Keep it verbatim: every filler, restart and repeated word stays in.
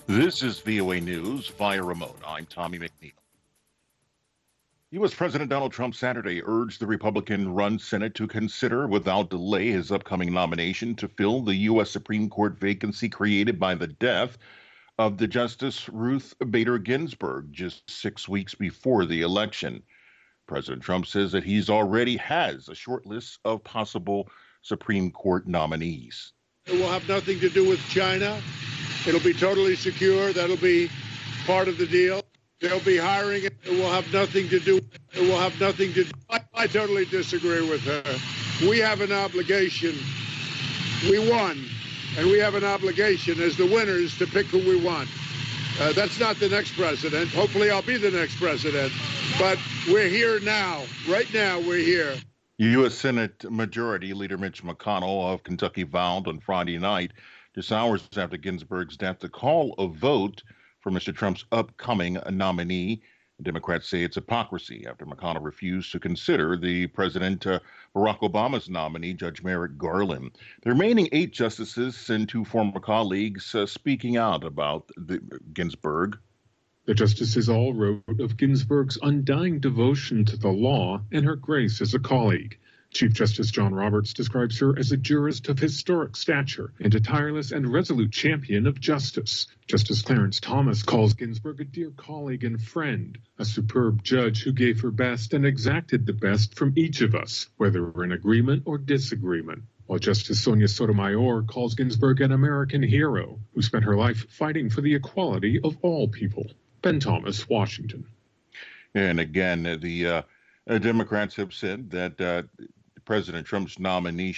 This is V O A News via remote. I'm Tommy McNeil. U S. President Donald Trump Saturday urged the Republican-run Senate to consider without delay his upcoming nomination to fill the U S. Supreme Court vacancy created by the death of the Justice Ruth Bader Ginsburg just six weeks before the election. President Trump says that he's already has a short list of possible Supreme Court nominees. It will have nothing to do with China. It'll be totally secure. That'll be part of the deal. They'll be hiring. It will have nothing to do. It will have nothing to do. I, I totally disagree with her. We have an obligation. We won, and we have an obligation as the winners to pick who we want. Uh, that's not the next president. Hopefully, I'll be the next president. But we're here now. Right now, we're here. U S. Senate Majority Leader Mitch McConnell of Kentucky vowed on Friday night, just hours after Ginsburg's death, to call a vote for Mister Trump's upcoming nominee. Democrats say it's hypocrisy after McConnell refused to consider the President uh, Barack Obama's nominee, Judge Merrick Garland. The remaining eight justices and two former colleagues uh, speaking out about the, Ginsburg. The justices all wrote of Ginsburg's undying devotion to the law and her grace as a colleague. Chief Justice John Roberts describes her as a jurist of historic stature and a tireless and resolute champion of justice. Justice Clarence Thomas calls Ginsburg a dear colleague and friend, a superb judge who gave her best and exacted the best from each of us, whether we're in agreement or disagreement. While Justice Sonia Sotomayor calls Ginsburg an American hero who spent her life fighting for the equality of all people. Ben Thomas, Washington. And again, the uh, Democrats have said that uh, President Trump's nominee